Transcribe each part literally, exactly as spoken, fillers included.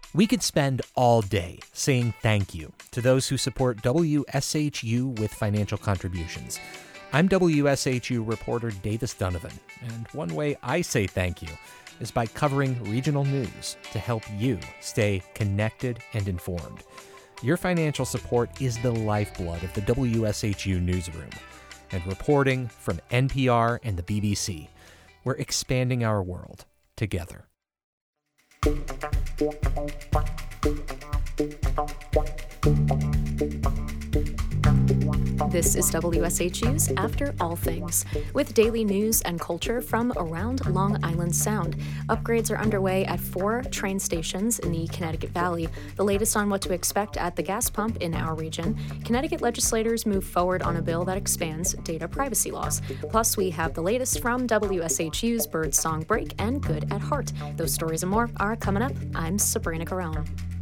We could spend all day saying thank you to those who support W S H U with financial contributions. I'm W S H U reporter Davis Donovan, and one way I say thank you is by covering regional news to help you stay connected and informed. Your financial support is the lifeblood of the W S H U newsroom. And reporting from N P R and the B B C, we're expanding our world together. This is W S H U's After All Things, with daily news and culture from around Long Island Sound. Upgrades are underway at four train stations in the Connecticut Valley. The latest on what to expect at the gas pump in our region. Connecticut legislators move forward on a bill that expands data privacy laws. Plus, we have the latest from W S H U's Bird Song Break and Good at Heart. Those stories and more are coming up. I'm Sabrina Carone.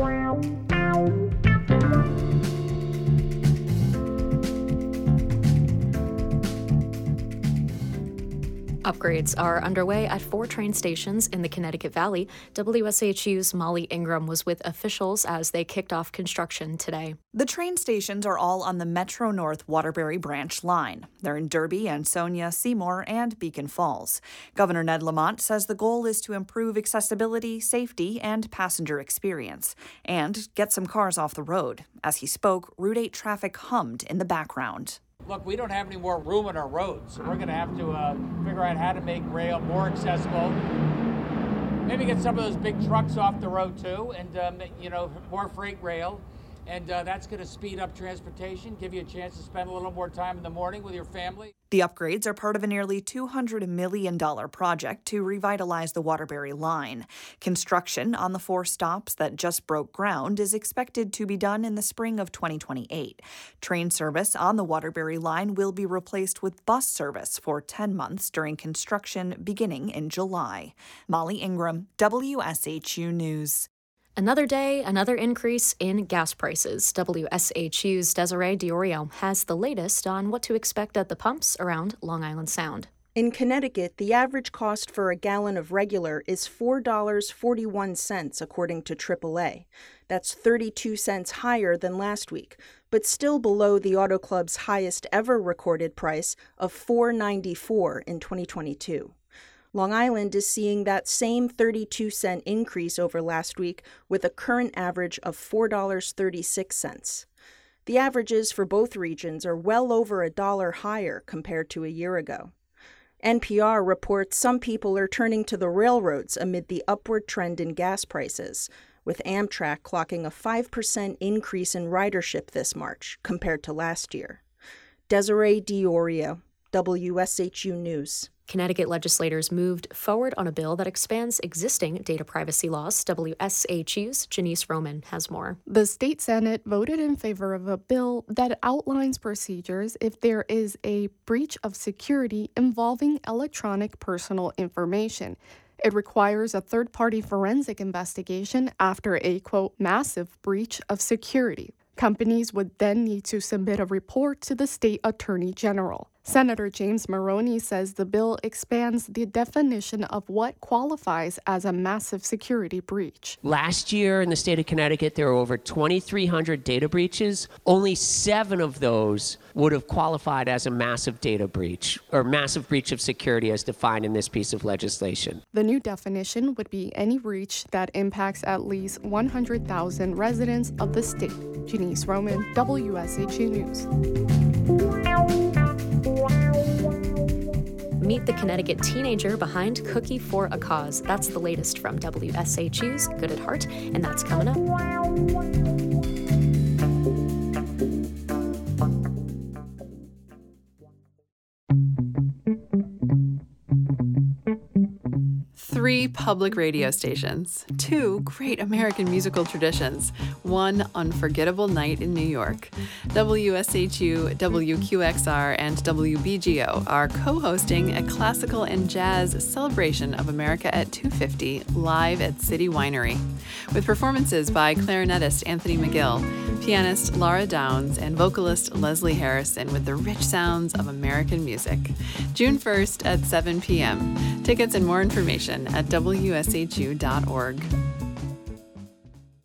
Upgrades are underway at four train stations in the Connecticut Valley. W S H U's Molly Ingram was with officials as they kicked off construction today. The train stations are all on the Metro North Waterbury Branch line. They're in Derby, Ansonia, Seymour, and Beacon Falls. Governor Ned Lamont says the goal is to improve accessibility, safety, and passenger experience, and get some cars off the road. As he spoke, Route eight traffic hummed in the background. Look, we don't have any more room on our roads, so we're going to have to uh, figure out how to make rail more accessible. Maybe get some of those big trucks off the road too, and um, you know, more freight rail. And uh, that's going to speed up transportation, give you a chance to spend a little more time in the morning with your family. The upgrades are part of a nearly two hundred million dollars project to revitalize the Waterbury line. Construction on the four stops that just broke ground is expected to be done in the spring of twenty twenty-eight. Train service on the Waterbury line will be replaced with bus service for ten months during construction beginning in July. Molly Ingram, W S H U News. Another day, another increase in gas prices. W S H U's Desiree Diorio has the latest on what to expect at the pumps around Long Island Sound. In Connecticut, the average cost for a gallon of regular is four dollars and forty-one cents, according to triple A. That's thirty-two cents higher than last week, but still below the Auto Club's highest ever recorded price of four dollars and ninety-four cents in twenty twenty-two. Long Island is seeing that same thirty-two cent increase over last week with a current average of four dollars and thirty-six cents. The averages for both regions are well over a dollar higher compared to a year ago. N P R reports some people are turning to the railroads amid the upward trend in gas prices, with Amtrak clocking a five percent increase in ridership this March compared to last year. Desiree Diorio, W S H U News. Connecticut legislators moved forward on a bill that expands existing data privacy laws. W S H U's Janice Roman has more. The state Senate voted in favor of a bill that outlines procedures if there is a breach of security involving electronic personal information. It requires a third-party forensic investigation after a, quote, massive breach of security. Companies would then need to submit a report to the state attorney general. Senator James Maroney says the bill expands the definition of what qualifies as a massive security breach. Last year in the state of Connecticut, there were over twenty-three hundred data breaches. Only seven of those would have qualified as a massive data breach or massive breach of security as defined in this piece of legislation. The new definition would be any breach that impacts at least one hundred thousand residents of the state. Janice Roman, W S H U News. Meet the Connecticut teenager behind Cookie for a Cause. That's the latest from W S H U's Good at Heart, and that's coming up. Three public radio stations, two great American musical traditions, one unforgettable night in New York. W S H U, W Q X R, and W B G O are co-hosting a classical and jazz celebration of America at two fifty live at City Winery, with performances by clarinetist Anthony McGill, pianist Laura Downs, and vocalist Leslie Harrison with the rich sounds of American music. June first at seven p.m. Tickets and more information at W S H U dot org.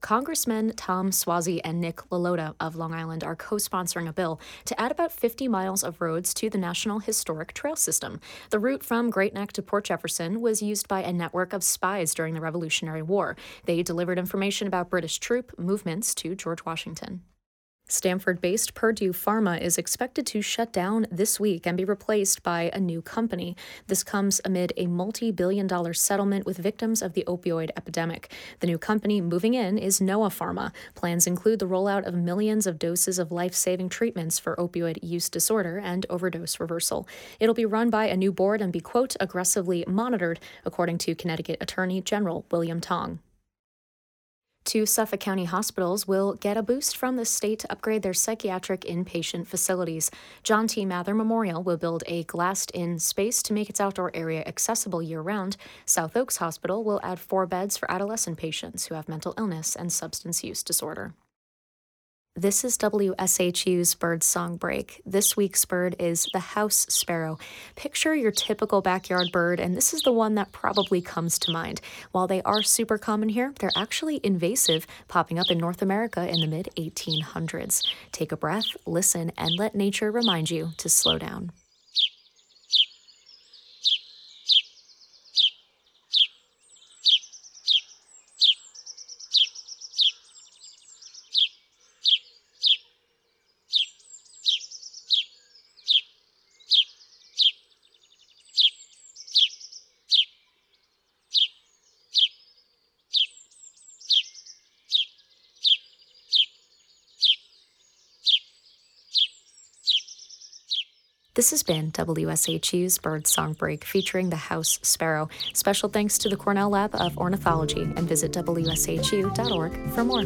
Congressmen Tom Suozzi and Nick LaLota of Long Island are co-sponsoring a bill to add about fifty miles of roads to the National Historic Trail System. The route from Great Neck to Port Jefferson was used by a network of spies during the Revolutionary War. They delivered information about British troop movements to George Washington. Stanford-based Purdue Pharma is expected to shut down this week and be replaced by a new company. This comes amid a multi-billion dollar settlement with victims of the opioid epidemic. The new company moving in is Noah Pharma. Plans include the rollout of millions of doses of life-saving treatments for opioid use disorder and overdose reversal. It'll be run by a new board and be, quote, aggressively monitored, according to Connecticut Attorney General William Tong. Two Suffolk County hospitals will get a boost from the state to upgrade their psychiatric inpatient facilities. John T. Mather Memorial will build a glassed-in space to make its outdoor area accessible year-round. South Oaks Hospital will add four beds for adolescent patients who have mental illness and substance use disorder. This is W S H U's Bird Song Break. This week's bird is the house sparrow. Picture your typical backyard bird, and this is the one that probably comes to mind. While they are super common here, they're actually invasive, popping up in North America in the mid eighteen hundreds. Take a breath, listen, and let nature remind you to slow down. This has been W S H U's Bird Song Break featuring the house sparrow. Special thanks to the Cornell Lab of Ornithology, and visit W S H U dot org for more.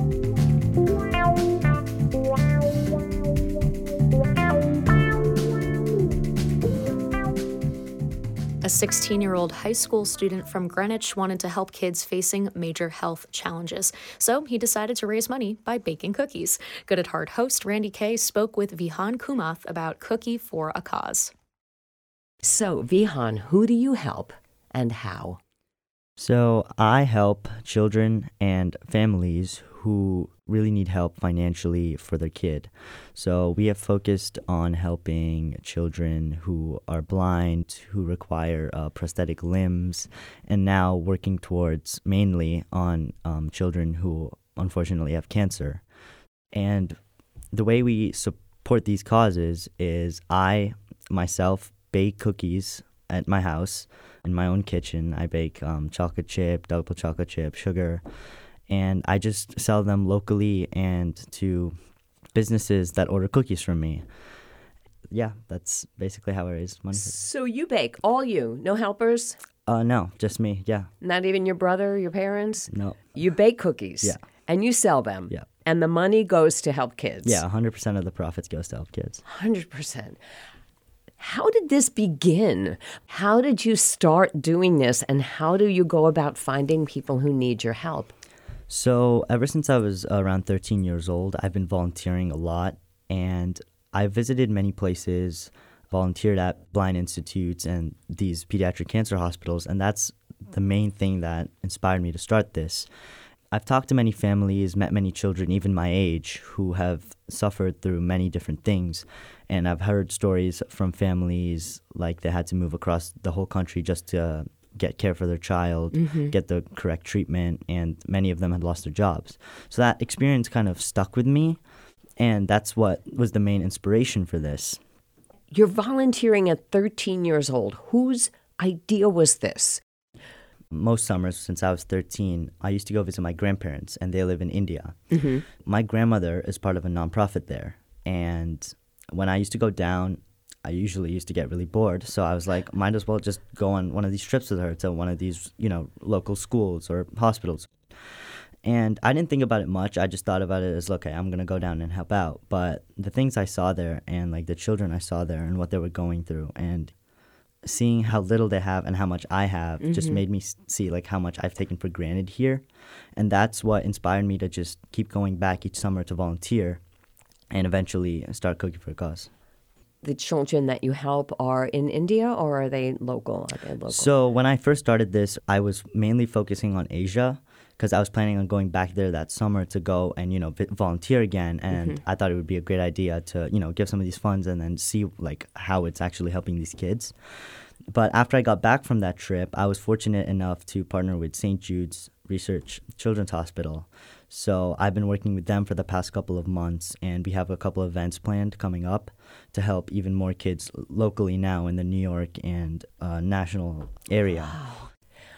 A sixteen-year-old high school student from Greenwich wanted to help kids facing major health challenges, so he decided to raise money by baking cookies. Good at Heart host Randy Kay spoke with Vihan Kumath about Cookie for a Cause. So, Vihan, who do you help and how? So, I help children and families who really need help financially for their kid. So we have focused on helping children who are blind, who require uh, prosthetic limbs, and now working towards mainly on um, children who unfortunately have cancer. And the way we support these causes is I myself bake cookies at my house in my own kitchen. I bake um, chocolate chip, double chocolate chip, sugar, and I just sell them locally and to businesses that order cookies from me. Yeah, that's basically how I raise money. So you bake, all you, no helpers? Uh, no, just me, yeah. Not even your brother, your parents? No. You bake cookies? Yeah. And you sell them? Yeah. And the money goes to help kids? Yeah, one hundred percent of the profits goes to help kids. one hundred percent. How did this begin? How did you start doing this, and how do you go about finding people who need your help? So ever since I was around thirteen years old, I've been volunteering a lot, and I've visited many places, volunteered at blind institutes and these pediatric cancer hospitals, and that's the main thing that inspired me to start this. I've talked to many families, met many children, even my age, who have suffered through many different things, and I've heard stories from families like they had to move across the whole country just to get care for their child, mm-hmm. get the correct treatment, and many of them had lost their jobs. So that experience kind of stuck with me, and that's what was the main inspiration for this. You're volunteering at thirteen years old. Whose idea was this? Most summers since I was thirteen, I used to go visit my grandparents, and they live in India. Mm-hmm. My grandmother is part of a nonprofit there, and when I used to go down, I usually used to get really bored, so I was like, might as well just go on one of these trips with her to one of these, you know, local schools or hospitals. And I didn't think about it much. I just thought about it as, okay, I'm going to go down and help out. But the things I saw there and, like, the children I saw there and what they were going through and seeing how little they have and how much I have mm-hmm. just made me see, like, how much I've taken for granted here. And that's what inspired me to just keep going back each summer to volunteer and eventually start Cookie for a Cause. The children that you help are in India, or are they local? Are they local? So when I first started this, I was mainly focusing on Asia because I was planning on going back there that summer to go and, you know, v- volunteer again. And mm-hmm. I thought it would be a great idea to, you know, give some of these funds and then see, like, how it's actually helping these kids. But after I got back from that trip, I was fortunate enough to partner with Saint Jude's Research Children's Hospital. So I've been working with them for the past couple of months, and we have a couple of events planned coming up to help even more kids locally now in the New York and uh, national area. Wow.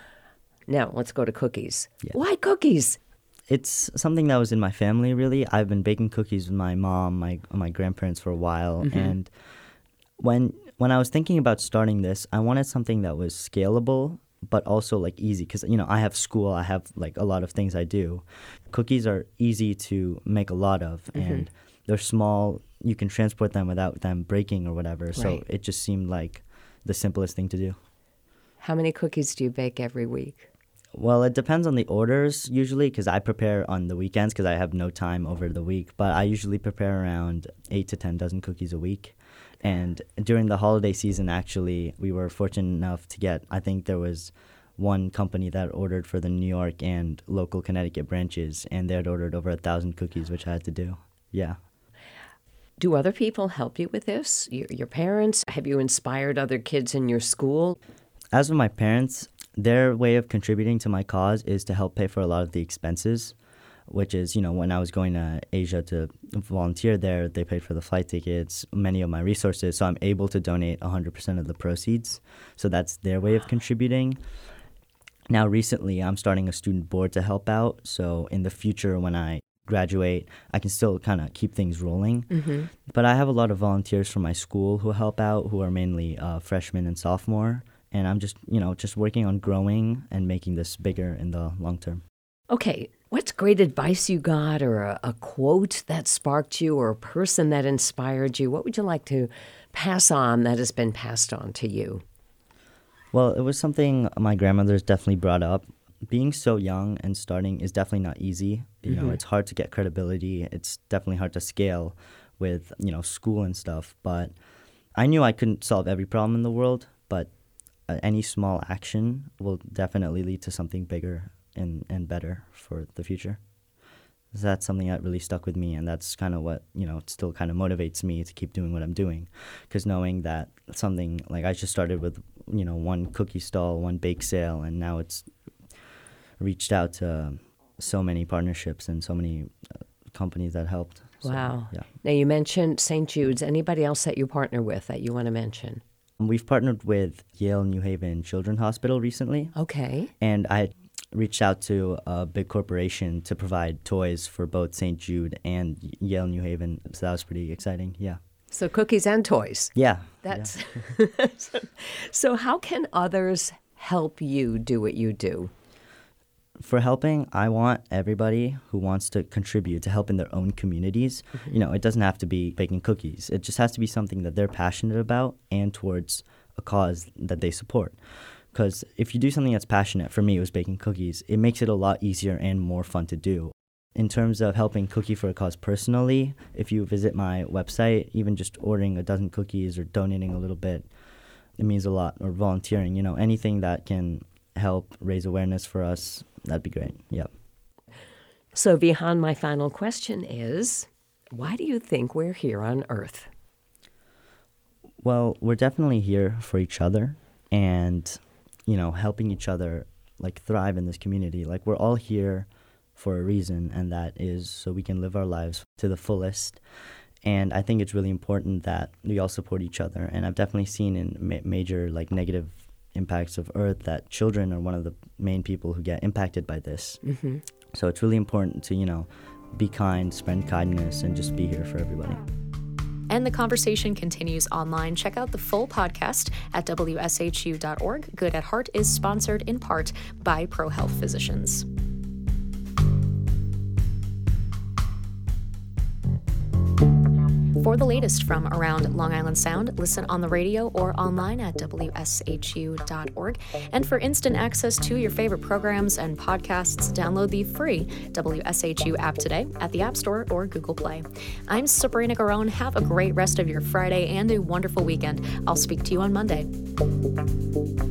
Now, let's go to cookies. Yeah. Why cookies? It's something that was in my family, really. I've been baking cookies with my mom, my my grandparents for a while, mm-hmm. and when when I was thinking about starting this, I wanted something that was scalable, but also, like, easy, because, you know, I have school, I have, like, a lot of things I do. Cookies are easy to make a lot of, mm-hmm. and they're small. You can transport them without them breaking or whatever, right. So it just seemed like the simplest thing to do. How many cookies do you bake every week? Well, it depends on the orders, usually, because I prepare on the weekends because I have no time over the week, but I usually prepare around eight to ten dozen cookies a week. And during the holiday season, actually, we were fortunate enough to get, I think there was one company that ordered for the New York and local Connecticut branches, and they had ordered over a thousand cookies, which I had to do. Yeah. Do other people help you with this? Your, your parents? Have you inspired other kids in your school? As with my parents, their way of contributing to my cause is to help pay for a lot of the expenses, which is, you know, when I was going to Asia to volunteer there, they paid for the flight tickets, many of my resources, so I'm able to donate one hundred percent of the proceeds. So that's their way of contributing. Now, recently, I'm starting a student board to help out, so in the future, when I graduate, I can still kind of keep things rolling. Mm-hmm. But I have a lot of volunteers from my school who help out, who are mainly uh, freshmen and sophomore, and I'm just, you know, just working on growing and making this bigger in the long term. Okay, what's great advice you got, or a, a quote that sparked you, or a person that inspired you? What would you like to pass on that has been passed on to you? Well, it was something my grandmother's definitely brought up. Being so young and starting is definitely not easy. You mm-hmm. know, it's hard to get credibility. It's definitely hard to scale with, you know, school and stuff. But I knew I couldn't solve every problem in the world, but uh, any small action will definitely lead to something bigger and, and better for the future. So that's something that really stuck with me, and that's kind of what, you know, still kind of motivates me to keep doing what I'm doing, because knowing that something, like, I just started with, you know, one cookie stall, one bake sale, and now it's reached out to so many partnerships and so many uh, companies that helped. So, wow. Yeah. Now, you mentioned Saint Jude's. Anybody else that you partner with that you want to mention? We've partnered with Yale New Haven Children's Hospital recently. Okay. And I reached out to a big corporation to provide toys for both Saint Jude and Yale New Haven. So that was pretty exciting. Yeah. So cookies and toys. Yeah. That's yeah. so, so how can others help you do what you do? For helping, I want everybody who wants to contribute to help in their own communities. Mm-hmm. You know, it doesn't have to be baking cookies. It just has to be something that they're passionate about and towards a cause that they support. Because if you do something that's passionate, for me it was baking cookies, it makes it a lot easier and more fun to do. In terms of helping Cookie for a Cause personally, if you visit my website, even just ordering a dozen cookies or donating a little bit, it means a lot. Or volunteering, you know, anything that can help raise awareness for us, that'd be great. Yep. So, Vihan, my final question is, why do you think we're here on Earth? Well, we're definitely here for each other and, you know, helping each other, like, thrive in this community. Like, we're all here for a reason, and that is so we can live our lives to the fullest. And I think it's really important that we all support each other. And I've definitely seen in ma- major, like, negative impacts of Earth that children are one of the main people who get impacted by this. Mm-hmm. So it's really important to, you know, be kind, spread kindness, and just be here for everybody. And the conversation continues online. Check out the full podcast at W S H U dot org. Good at Heart is sponsored in part by ProHealth Physicians. For the latest from around Long Island Sound, listen on the radio or online at W S H U dot org. And for instant access to your favorite programs and podcasts, download the free W S H U app today at the App Store or Google Play. I'm Sabrina Garone. Have a great rest of your Friday and a wonderful weekend. I'll speak to you on Monday.